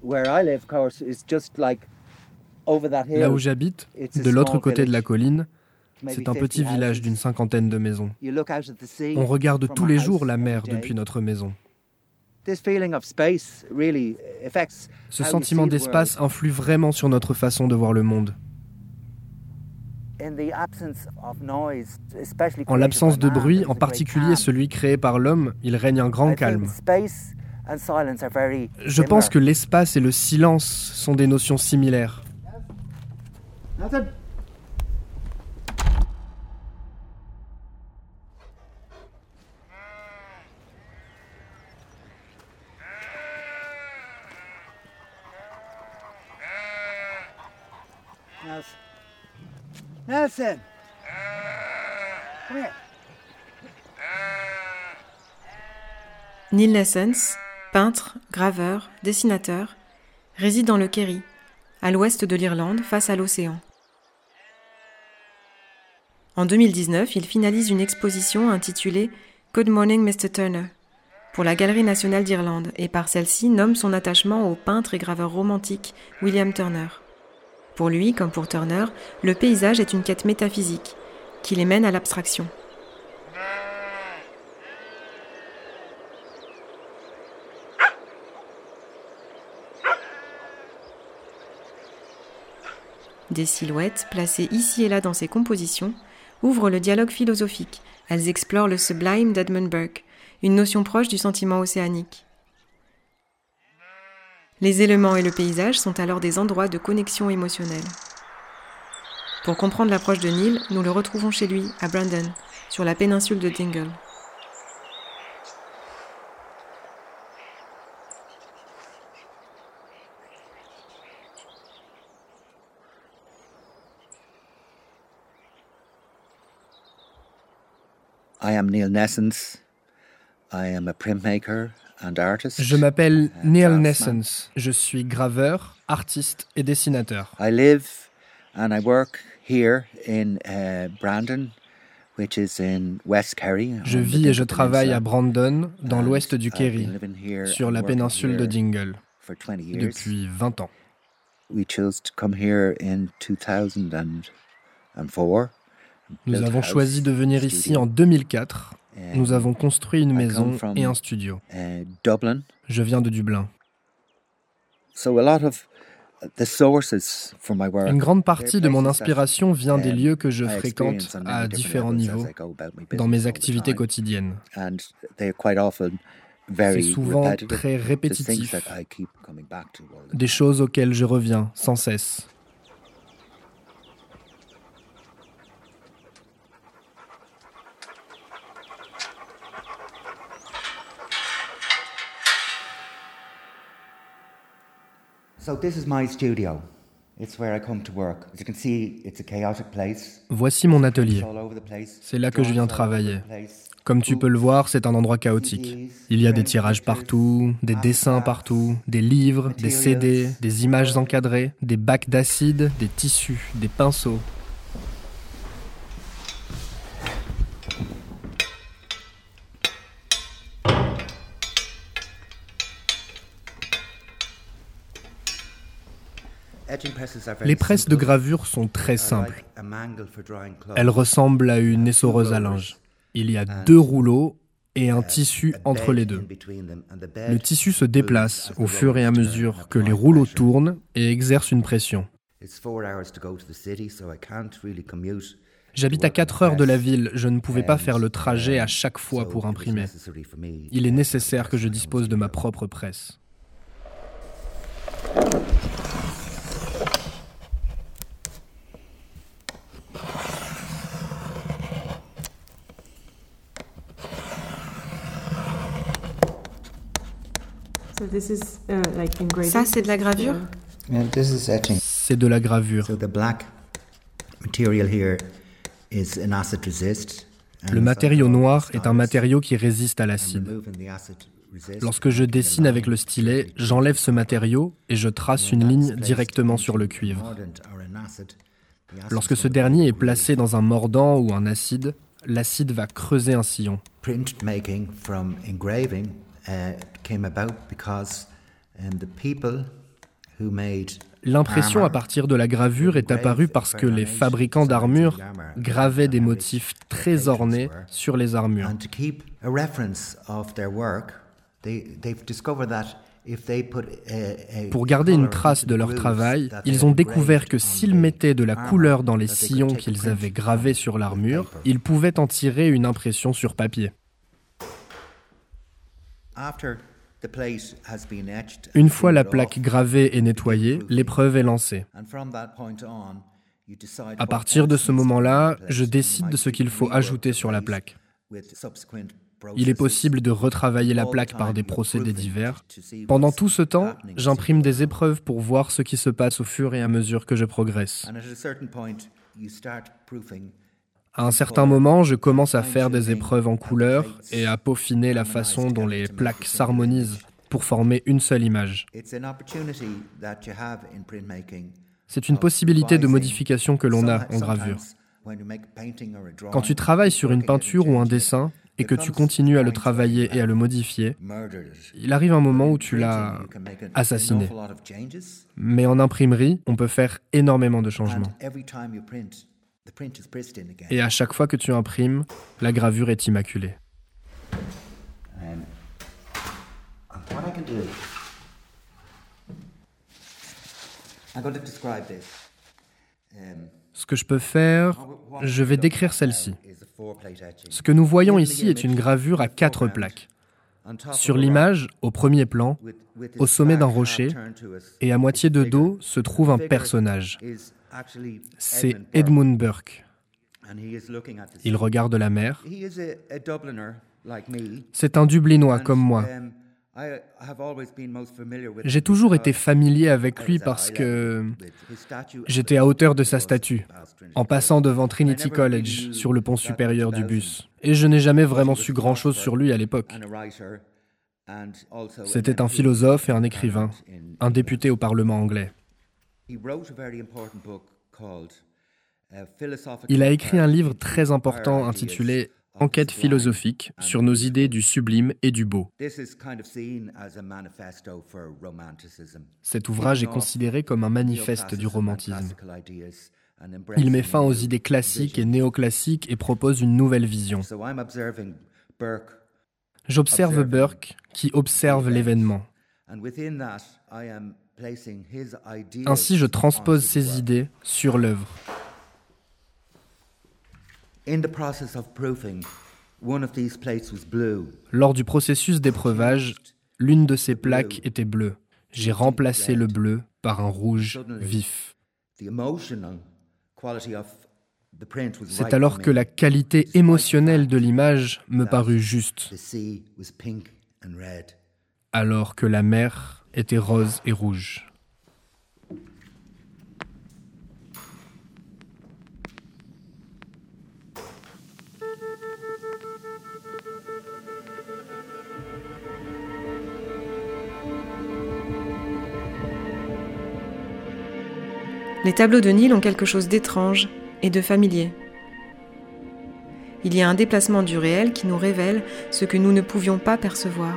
Là où j'habite, de l'autre côté de la colline, c'est un petit village d'une 50aine de maisons. On regarde tous les jours la mer depuis notre maison. Ce sentiment d'espace influe vraiment sur notre façon de voir le monde. En l'absence de bruit, en particulier celui créé par l'homme, il règne un grand calme. Je pense que l'espace et le silence sont des notions similaires. Nelson! Come here. Neil Naessens, peintre, graveur, dessinateur, réside dans le Kerry, à l'ouest de l'Irlande, face à l'océan. En 2019, il finalise une exposition intitulée « Good Morning Mr. Turner » pour la Galerie nationale d'Irlande et par celle-ci nomme son attachement au peintre et graveur romantique William Turner. Pour lui, comme pour Turner, le paysage est une quête métaphysique qui les mène à l'abstraction. Des silhouettes, placées ici et là dans ses compositions, ouvrent le dialogue philosophique. Elles explorent le sublime d'Edmund Burke, une notion proche du sentiment océanique. Les éléments et le paysage sont alors des endroits de connexion émotionnelle. Pour comprendre l'approche de Neil, nous le retrouvons chez lui, à Brandon, sur la péninsule de Dingle. I am Neil Naessens. I am a printmaker and artist. Je m'appelle Neil Naessens. Je suis graveur, artiste et dessinateur. I live and I work here in Brandon, which is in West Kerry. Je vis et je travaille à Brandon, dans l'ouest du Kerry, sur la péninsule de Dingle, depuis 20 ans. We chose to come here in 2004. Nous avons choisi de venir ici en 2004. Nous avons construit une maison et un studio. Je viens de Dublin. Une grande partie de mon inspiration vient des lieux que je fréquente à différents niveaux dans mes activités quotidiennes. C'est souvent très répétitif, des choses auxquelles je reviens sans cesse. So this is my studio. It's where I come to work. As you can see, it's a chaotic place. Voici mon atelier. C'est là que je viens travailler. Comme tu peux le voir, c'est un endroit chaotique. Il y a des tirages partout, des dessins partout, des livres, des CD, des images encadrées, des bacs d'acide, des tissus, des pinceaux. Les presses de gravure sont très simples. Elles ressemblent à une essoreuse à linge. Il y a 2 rouleaux et un tissu entre les deux. Le tissu se déplace au fur et à mesure que les rouleaux tournent et exercent une pression. J'habite à 4 heures de la ville, je ne pouvais pas faire le trajet à chaque fois pour imprimer. Il est nécessaire que je dispose de ma propre presse. Ça, c'est de la gravure? C'est de la gravure. Le matériau noir est un matériau qui résiste à l'acide. Lorsque je dessine avec le stylet, j'enlève ce matériau et je trace une ligne directement sur le cuivre. Lorsque ce dernier est placé dans un mordant ou un acide, l'acide va creuser un sillon. Came about because the people L'impression à partir de la gravure est apparue parce que les fabricants d'armures gravaient des motifs très ornés sur les armures. Pour garder une trace de leur travail, ils ont découvert que s'ils mettaient de la couleur dans les sillons qu'ils avaient gravés sur l'armure, ils pouvaient en tirer une impression sur papier. Une fois la plaque gravée et nettoyée, l'épreuve est lancée. À partir de ce moment-là, je décide de ce qu'il faut ajouter sur la plaque. Il est possible de retravailler la plaque par des procédés divers. Pendant tout ce temps, j'imprime des épreuves pour voir ce qui se passe au fur et à mesure que je progresse. À un certain moment, je commence à faire des épreuves en couleur et à peaufiner la façon dont les plaques s'harmonisent pour former une seule image. C'est une possibilité de modification que l'on a en gravure. Quand tu travailles sur une peinture ou un dessin et que tu continues à le travailler et à le modifier, il arrive un moment où tu l'as assassiné. Mais en imprimerie, on peut faire énormément de changements. Et à chaque fois que tu imprimes, la gravure est immaculée. Ce que je peux faire, je vais décrire celle-ci. Ce que nous voyons ici est une gravure à 4 plaques. Sur l'image, au premier plan, au sommet d'un rocher, et à moitié de dos, se trouve un personnage. C'est Edmund Burke. Il regarde la mer. C'est un Dublinois comme moi. J'ai toujours été familier avec lui parce que j'étais à hauteur de sa statue, en passant devant Trinity College sur le pont supérieur du bus. Et je n'ai jamais vraiment su grand-chose sur lui à l'époque. C'était un philosophe et un écrivain, un député au Parlement anglais. Il a écrit un livre très important intitulé « Enquête philosophique sur nos idées du sublime et du beau ». Cet ouvrage est considéré comme un manifeste du romantisme. Il met fin aux idées classiques et néoclassiques et propose une nouvelle vision. J'observe Burke qui observe l'événement. Ainsi, je transpose ses idées sur l'œuvre. Lors du processus d'épreuvage, l'une de ces plaques était bleue. J'ai remplacé le bleu par un rouge vif. C'est alors que la qualité émotionnelle de l'image me parut juste, alors que la mer était rose et rouge. Les tableaux de Neil ont quelque chose d'étrange et de familier. Il y a un déplacement du réel qui nous révèle ce que nous ne pouvions pas percevoir.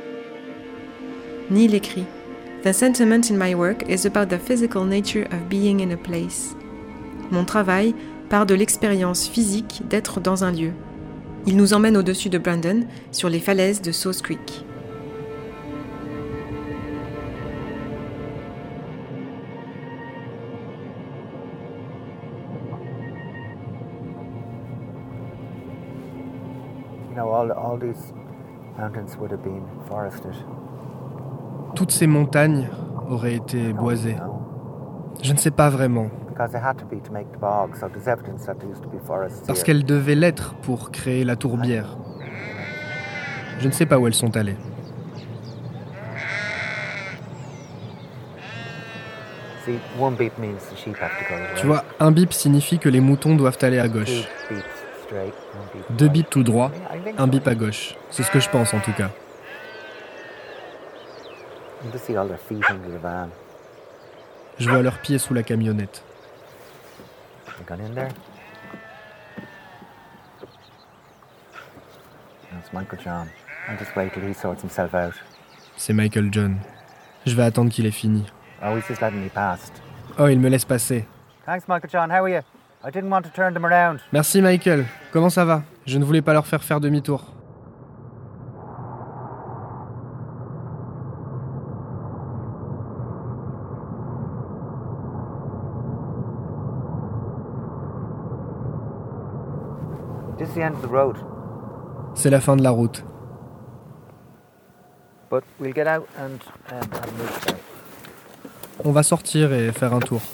Neil écrit « The sentiment in my work is about the physical nature of being in a place. » Mon travail part de l'expérience physique d'être dans un lieu. Il nous emmène au-dessus de Brandon, sur les falaises de Sauce Creek. Toutes ces montagnes auraient été boisées. Je ne sais pas vraiment. Parce qu'elles devaient l'être pour créer la tourbière. Je ne sais pas où elles sont allées. Tu vois, un bip signifie que les moutons doivent aller à gauche. 2 bips tout droit, un bip à gauche. C'est ce que je pense en tout cas. Je vois leurs pieds sous la camionnette. C'est Michael John. Je vais attendre qu'il ait fini. Oh, he's just letting me past. Oh, il me laisse passer. Thanks, Michael John. How are you? I didn't want to turn them around. Merci Michael. Comment ça va? Je ne voulais pas leur faire demi-tour. This is the end of the road. C'est la fin de la route. But we'll get out and have a move today. On va sortir et faire un tour.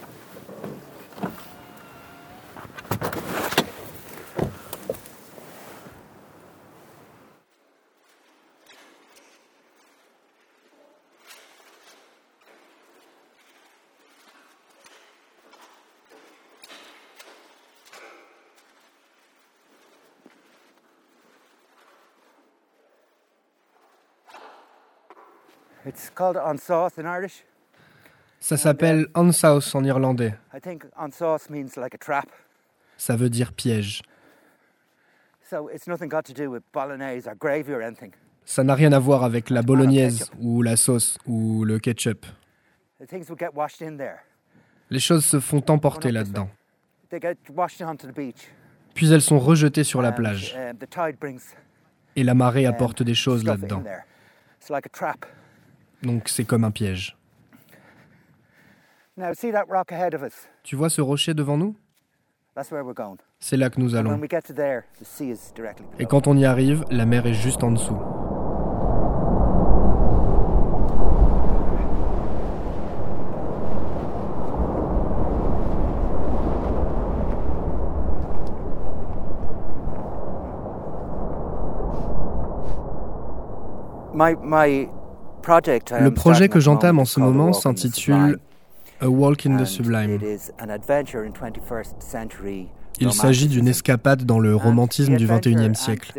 It's called Ansauce in Irish. Ça s'appelle Ansauce en irlandais. I think Ansauce means like a trap. Ça veut dire piège. So it's nothing got to do with bolognese or gravy or anything. Ça n'a rien à voir avec la bolognaise ou la sauce ou le ketchup. The things will get washed in there. Les choses se font emporter là-dedans. They get washed onto the beach. Puis elles sont rejetées sur la plage. The tide brings Et la marée apporte des choses stuff là-dedans. in there. It's like a trap. Donc c'est comme un piège. Now see that rock ahead of us? Tu vois ce rocher devant nous? That's where we're going. C'est là que nous And when allons. we get to there, the sea is directly below. Et quand on y arrive, la mer est juste en dessous. Le projet que j'entame en ce moment s'intitule A Walk in the Sublime. Il s'agit d'une escapade dans le romantisme du XXIe siècle.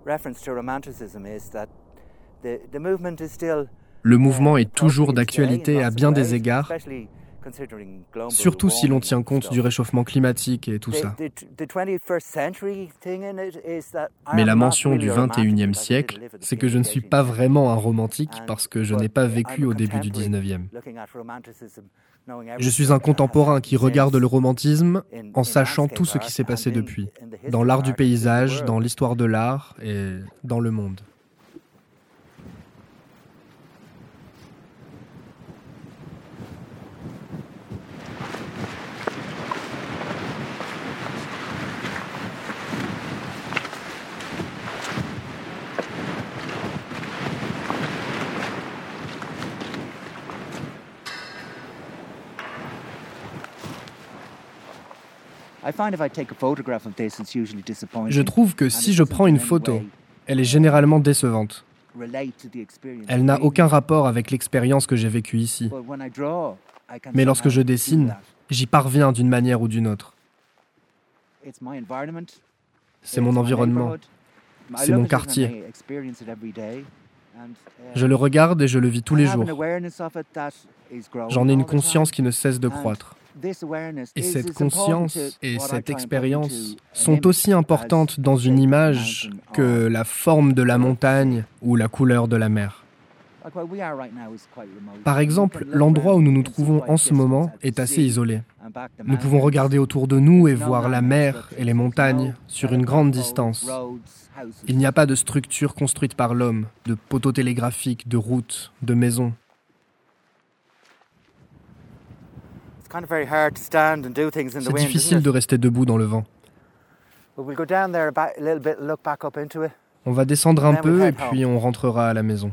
Le mouvement est toujours d'actualité à bien des égards, surtout si l'on tient compte du réchauffement climatique et tout ça. Mais la mention du XXIe siècle, c'est que je ne suis pas vraiment un romantique parce que je n'ai pas vécu au début du XIXe. Je suis un contemporain qui regarde le romantisme en sachant tout ce qui s'est passé depuis, dans l'art du paysage, dans l'histoire de l'art et dans le monde. Je trouve que si je prends une photo, elle est généralement décevante. Elle n'a aucun rapport avec l'expérience que j'ai vécue ici. Mais lorsque je dessine, j'y parviens d'une manière ou d'une autre. C'est mon environnement, c'est mon quartier. Je le regarde et je le vis tous les jours. J'en ai une conscience qui ne cesse de croître. Et cette conscience et cette expérience sont aussi importantes dans une image que la forme de la montagne ou la couleur de la mer. Par exemple, l'endroit où nous nous trouvons en ce moment est assez isolé. Nous pouvons regarder autour de nous et voir la mer et les montagnes sur une grande distance. Il n'y a pas de structure construite par l'homme, de poteaux télégraphiques, de routes, de maisons. C'est difficile de rester debout dans le vent. On va descendre un peu et puis on rentrera à la maison.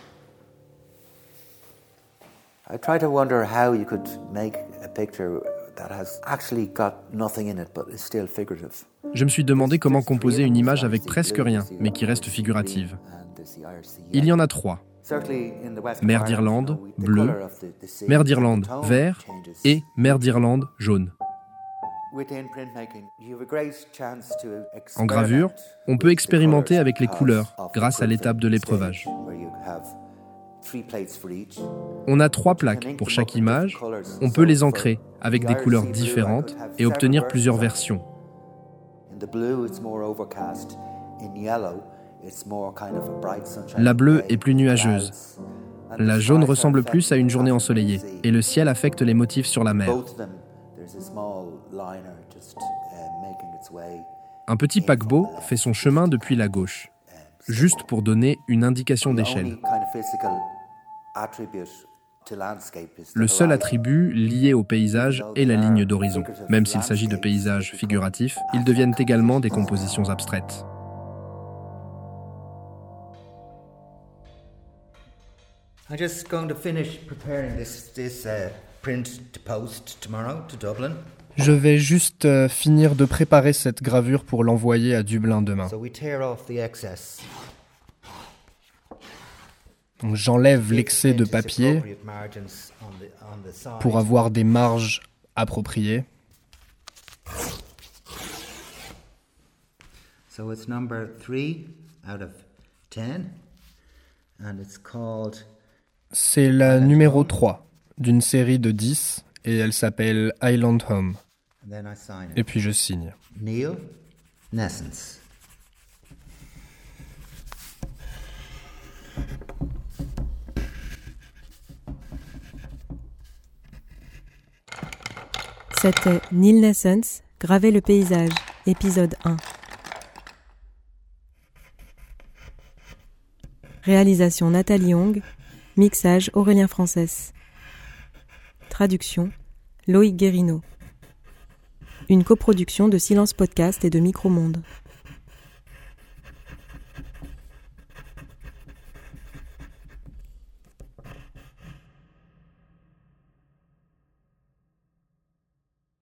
I try to wonder how you could make a picture Je me suis demandé comment composer une image avec presque rien, mais qui reste figurative. Il y en a 3. Mer d'Irlande, bleu, mer d'Irlande, vert et mer d'Irlande, jaune. En gravure, on peut expérimenter avec les couleurs grâce à l'étape de l'épreuvage. On a 3 plaques pour chaque image, on peut les ancrer avec des couleurs différentes et obtenir plusieurs versions. La bleue est plus nuageuse. La jaune ressemble plus à une journée ensoleillée et le ciel affecte les motifs sur la mer. Un petit paquebot fait son chemin depuis la gauche, juste pour donner une indication d'échelle. Le seul attribut lié au paysage est la ligne d'horizon. Même s'il s'agit de paysages figuratifs, ils deviennent également des compositions abstraites. I'm just going to finish preparing this print to post tomorrow to Dublin. Je vais juste finir de préparer cette gravure pour l'envoyer à Dublin demain. So we tear off the excess. Donc j'enlève l'excès de papier pour avoir des marges appropriées. So it's number 3 out of 10 and it's called C'est la numéro 3 d'une série de 10 et elle s'appelle Island Home. Et puis je signe. Neil Nessens. C'était Neil Nessens, Graver le paysage, épisode 1. Réalisation Nathalie Young, mixage Aurélien Frances. Traduction Loïc Guérino. Une coproduction de Silence Podcast et de Micromonde.